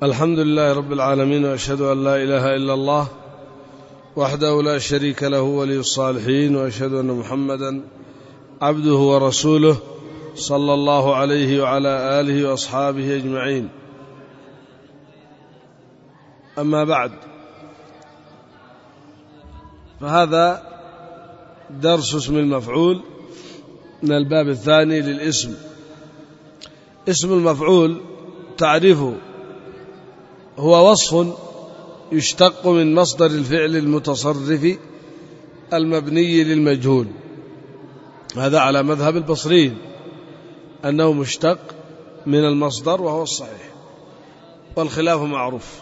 الحمد لله رب العالمين، وأشهد أن لا إله إلا الله وحده لا شريك له ولي الصالحين، وأشهد أن محمدا عبده ورسوله صلى الله عليه وعلى آله وأصحابه أجمعين. أما بعد، فهذا درس اسم المفعول من الباب الثاني للاسم. اسم المفعول تعريفه هو وصف يشتق من مصدر الفعل المتصرف المبني للمجهول. هذا على مذهب البصريين أنه مشتق من المصدر، وهو الصحيح، والخلاف معروف.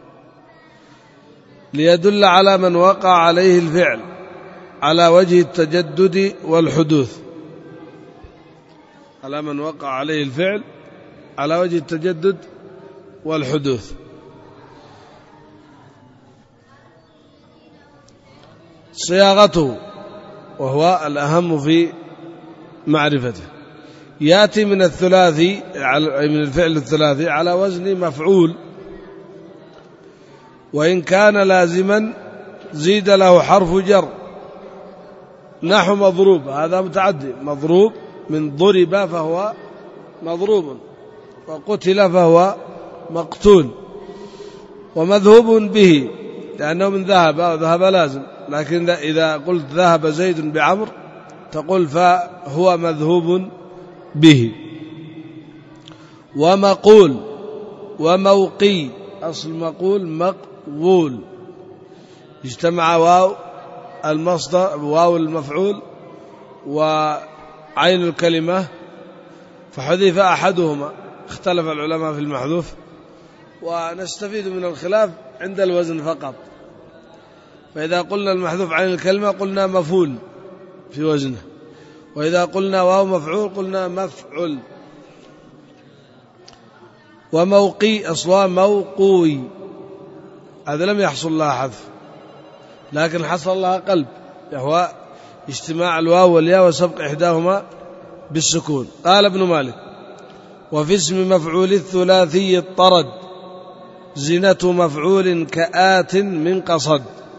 ليدل على من وقع عليه الفعل على وجه التجدد والحدوث، على من وقع عليه الفعل على وجه التجدد والحدوث. صياغته، وهو الأهم في معرفته، يأتي من الثلاثي، من الفعل الثلاثي على وزن مفعول، وإن كان لازما زيد له حرف جر، نحو مضروب. هذا متعدي، مضروب من ضرب فهو مضروب، وقتل فهو مقتول. ومذهوب به لأنه من ذهب، وذهب لازم، لكن إذا قلت ذهب زيد بعمر تقول فهو مذهوب به. ومقول وموقي، أصل مقول مقبول، اجتمع واو المصدر، واو المفعول وعين الكلمة، فحذف أحدهما. اختلف العلماء في المحذوف، ونستفيد من الخلاف عند الوزن فقط. فإذا قلنا المحذوف عين الكلمة قلنا مفعول في وزنه، وإذا قلنا واو مفعول قلنا مفعول. وموقي أصلا موقوي، هذا لم يحصل لها حذف، لكن حصل لها قلب، وهو اجتماع الواو والياء وسبق إحداهما بالسكون. قال ابن مالك: وفي اسم مفعول الثلاثي الطرد زنة مفعول كآت من قصد.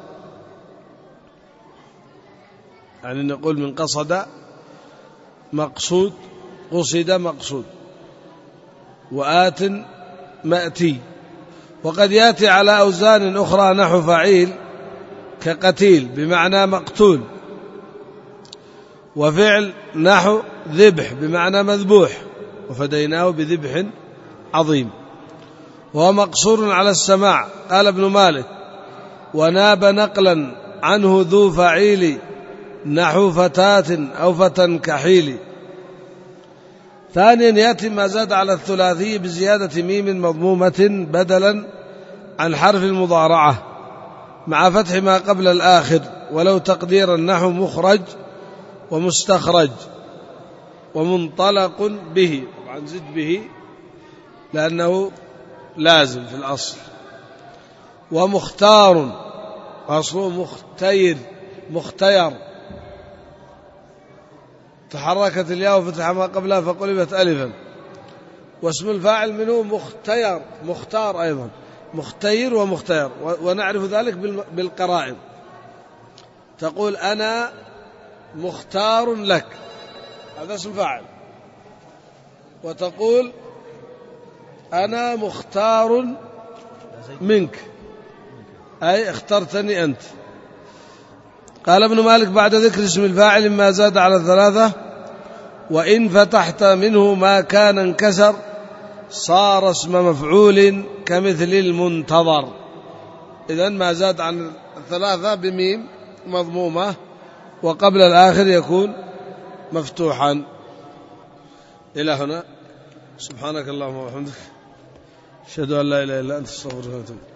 يعني نقول من قصد مقصود، قصد مقصود، وآت مأتي. وقد يأتي على أوزان أخرى نحو فعيل كقتيل بمعنى مقتول، وفعل نحو ذبح بمعنى مذبوح، وفديناه بذبح عظيم. وهو مقصور على السماع. قال ابن مالك: وناب نقلا عنه ذو فعيل نحو فتاة أو فتى كحيل. ثانيا، يأتي ما زاد على الثلاثي بزيادة ميم مضمومة بدلا عن حرف المضارعة مع فتح ما قبل الآخر، ولو تقديرا نحو مخرج ومستخرج ومنطلق به. طبعا زد به لأنه لازم في الأصل. ومختار، أصله مختير، مختير، تحركت الياء وفتح ما قبلها فقلبت ألفا. واسم الفاعل منه مختير، مختار أيضا، مختير ومختير، ونعرف ذلك بالقرائن. تقول أنا مختار لك، هذا اسم فاعل. وتقول أنا مختار منك، أي اخترتني أنت. قال ابن مالك بعد ذكر اسم الفاعل ما زاد على الثلاثة: وإن فتحت منه ما كان انكسر صار اسم مفعول كمثل المنتظر. إذن ما زاد عن الثلاثة بميم مضمومة وقبل الآخر يكون مفتوحا. إلى هنا، سبحانك اللهم وبحمدك، أشهد أن لا إله إلا أنت، استغفرك وأتوب إليك.